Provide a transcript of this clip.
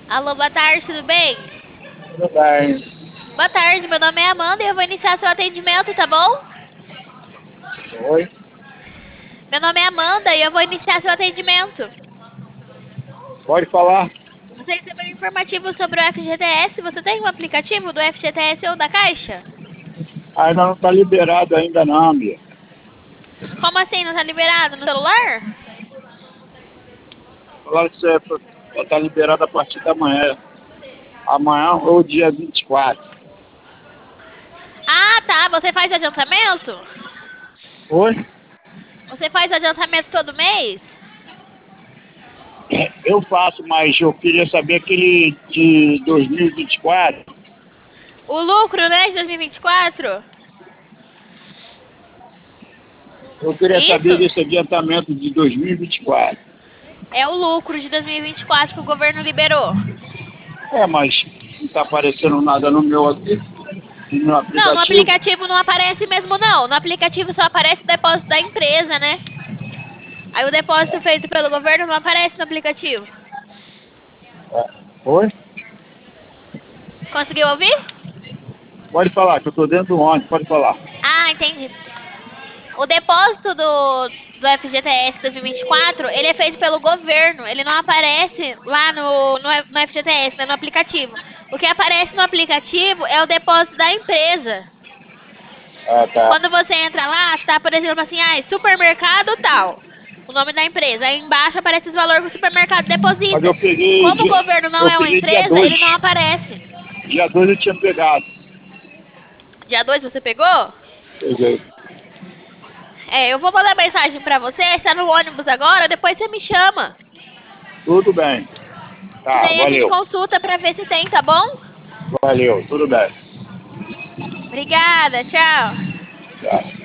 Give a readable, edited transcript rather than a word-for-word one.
Alô, boa tarde, tudo bem? Tudo bem. Boa tarde, meu nome é Amanda e eu vou iniciar seu atendimento, tá bom? Oi? Meu nome é Amanda e eu vou iniciar seu atendimento. Pode falar? Você recebeu um informativo sobre o FGTS? Você tem um aplicativo do FGTS ou da Caixa? Ainda não está liberado ainda não, Bia. Como assim, não tá liberado no celular? Falaram que você vai estar liberado a partir da manhã. Amanhã ou dia 24. Ah, tá, você faz adiantamento? Oi? Você faz adiantamento todo mês? Eu faço, mas eu queria saber aquele de 2024. O lucro, né, de 2024? Eu queria saber Isso? desse adiantamento de 2024. É o lucro de 2024 que o governo liberou. É, mas não está aparecendo nada no meu aqui, no meu Não, no aplicativo. aplicativo não aparece mesmo, não. No aplicativo só aparece o depósito da empresa, né? Aí o depósito feito pelo governo não aparece no aplicativo. Oi? Conseguiu ouvir? Pode falar, que eu estou dentro do ônibus, pode falar. Ah, entendi. O depósito do FGTS 2024, ele é feito pelo governo. Ele não aparece lá no FGTS, né, no aplicativo. O que aparece no aplicativo é o depósito da empresa. Ah, tá. Quando você entra lá, tá, por exemplo, assim, ah, supermercado tal. O nome da empresa. Aí embaixo aparece os valores que o supermercado Mas deposita. Como o governo não eu é uma peguei dia empresa, 2. ele não aparece. Dia 2 eu tinha pegado. Dia 2 você pegou? Peguei. É, eu vou mandar mensagem pra você, está no ônibus agora, depois você me chama. Tudo bem. Que Tá, daí a gente valeu. consulta pra ver se tem, tá bom? Valeu, tudo bem. Obrigada, tchau. Tá.